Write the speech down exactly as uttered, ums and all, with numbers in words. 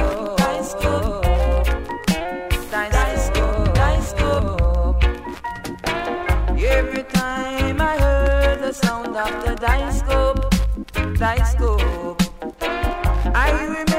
Every time I heard the sound of the dice scope, dice scope, I remember